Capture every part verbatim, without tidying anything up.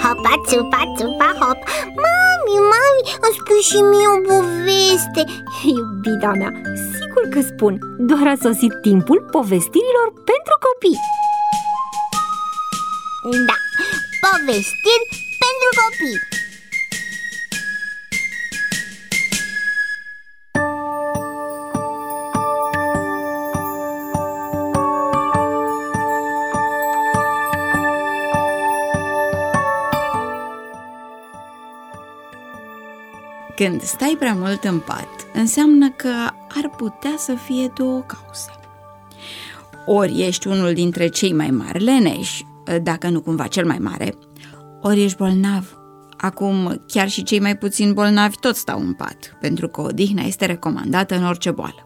hopa, țupa, țupa, hop. Mami, mami, îmi spui și mie o poveste. Iubita mea, sigur că spun. Doar a sosit timpul povestirilor pentru copii. Da, povestiri pentru copii. Când stai prea mult în pat, înseamnă că ar putea să fie două cauze. Ori ești unul dintre cei mai mari leneși, dacă nu cumva cel mai mare, ori ești bolnav. Acum, chiar și cei mai puțin bolnavi tot stau în pat, pentru că odihna este recomandată în orice boală.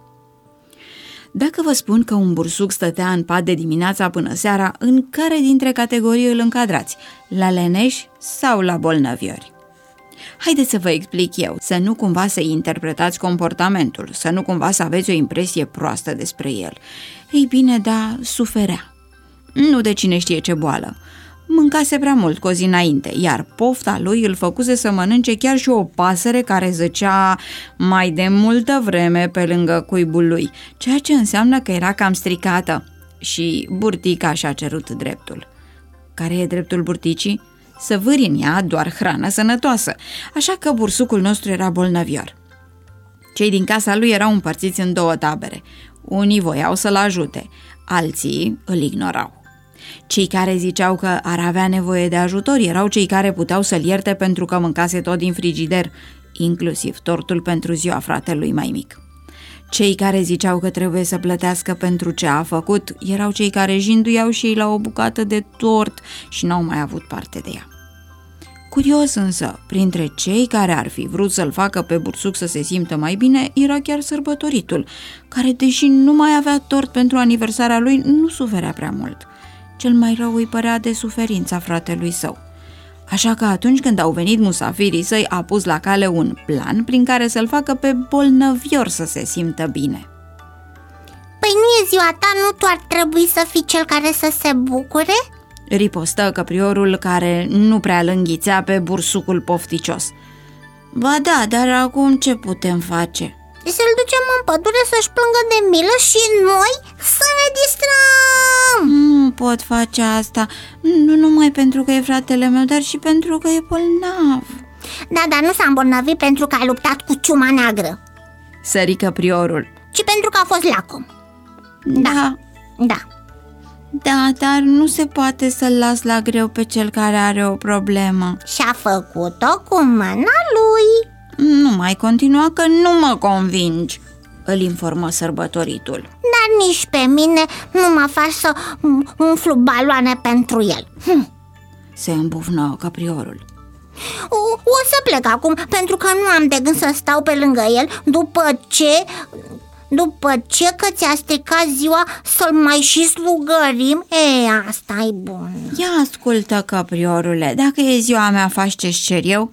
Dacă vă spun că un bursuc stătea în pat de dimineața până seara, în care dintre categorii îl încadrați? La leneși sau la bolnăviori? Haideți să vă explic eu, să nu cumva să interpretați comportamentul, să nu cumva să aveți o impresie proastă despre el. Ei bine, da, suferea. Nu de cine știe ce boală. Mâncase prea mult cu o zi înainte, iar pofta lui îl făcuse să mănânce chiar și o pasăre care zăcea mai de multă vreme pe lângă cuibul lui, ceea ce înseamnă că era cam stricată. Și burtica și-a cerut dreptul. Care e dreptul burticii? Să vâri în ea doar hrană sănătoasă, așa că bursucul nostru era bolnăvior. Cei din casa lui erau împărțiți în două tabere. Unii voiau să-l ajute, alții îl ignorau. Cei care ziceau că ar avea nevoie de ajutor erau cei care puteau să-l ierte pentru că mâncase tot din frigider, inclusiv tortul pentru ziua fratelui mai mic. Cei care ziceau că trebuie să plătească pentru ce a făcut erau cei care jinduiau și ei la o bucată de tort și n-au mai avut parte de ea. Curios însă, printre cei care ar fi vrut să-l facă pe bursuc să se simtă mai bine, era chiar sărbătoritul, care, deși nu mai avea tort pentru aniversarea lui, nu suferea prea mult. Cel mai rău îi părea de suferința fratelui său. Așa că atunci când au venit musafirii săi, a pus la cale un plan prin care să-l facă pe bolnăvior să se simtă bine. Păi nu e ziua ta, nu tu ar trebui să fii cel care să se bucure? Ripostă căpriorul, care nu prea lânghițea pe bursucul pofticios. Ba da, dar acum ce putem face? Să-l ducem în pădure să-și plângă de milă și noi să ne distrăm. Nu pot face asta, nu numai pentru că e fratele meu, dar și pentru că e bolnav. Da, dar nu s-a îmbolnăvit pentru că a luptat cu ciuma neagră, sări căpriorul, ci pentru că a fost lacom. Da, da. Da, dar nu se poate să-l las la greu pe cel care are o problemă. Și-a făcut-o cu mâna lui. Nu mai continua că nu mă convingi, îl informă sărbătoritul. Dar nici pe mine nu mă faci să umflu baloane pentru el. hm. Se îmbufnă căpriorul. o, o să plec acum, pentru că nu am de gând să stau pe lângă el după ce... După ce că ți-a stricat ziua să-l mai și slugărim. E, asta e bun. Ia ascultă, căpriorule, dacă e ziua mea, faci ce-ți cer eu?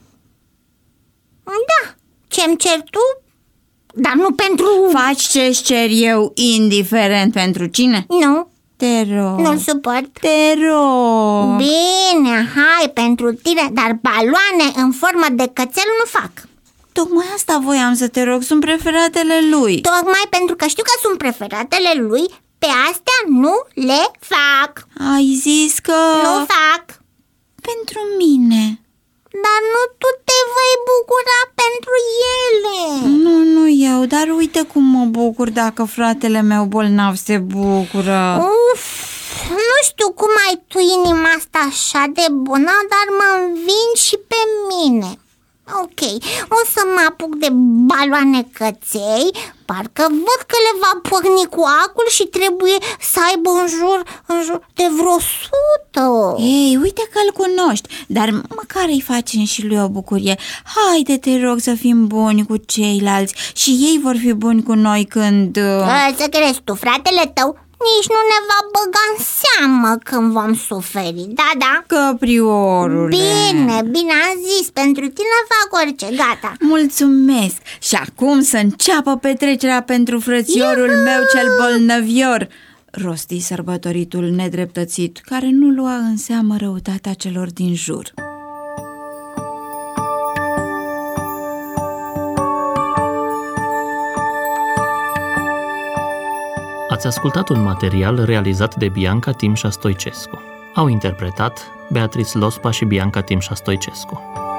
Da, ce-mi cer tu, dar nu pentru... Faci ce-ți cer eu, indiferent pentru cine? Nu. Te rog. Nu-l suport. Te rog. Bine, hai, pentru tine, dar baloane în formă de cățel nu fac. Tocmai asta voiam să te rog, sunt preferatele lui. Tocmai pentru că știu că sunt preferatele lui, pe astea nu le fac. Ai zis că... Nu fac. Pentru mine. Dar nu tu te vei bucura pentru ele. Nu, nu eu, dar uite cum mă bucur dacă fratele meu bolnav se bucură. Uf, nu știu cum ai tu inima asta așa de bună, dar mă învin și pe mine. Ok, o să mă apuc de baloane căței. Parcă văd că le va porni cu acul și trebuie să aibă în jur, în jur de vreo sută. Ei, uite că îl cunoști, dar măcar îi facem și lui o bucurie. Haide, te rog, să fim buni cu ceilalți și ei vor fi buni cu noi când... Să crezi tu, fratele tău nici nu ne va băga în seamă când vom suferi, da, da? Căpriorule. Bine, bine am zis, pentru tine fac orice, gata. Mulțumesc. Și acum să înceapă petrecerea pentru frățiorul Iuhu! meu cel bolnăvior, rosti sărbătoritul nedreptățit, care nu lua în seamă răutatea celor din jur. Ați ascultat un material realizat de Bianca Timșa Stoicescu. Au interpretat Beatrice Lospa și Bianca Timșa Stoicescu.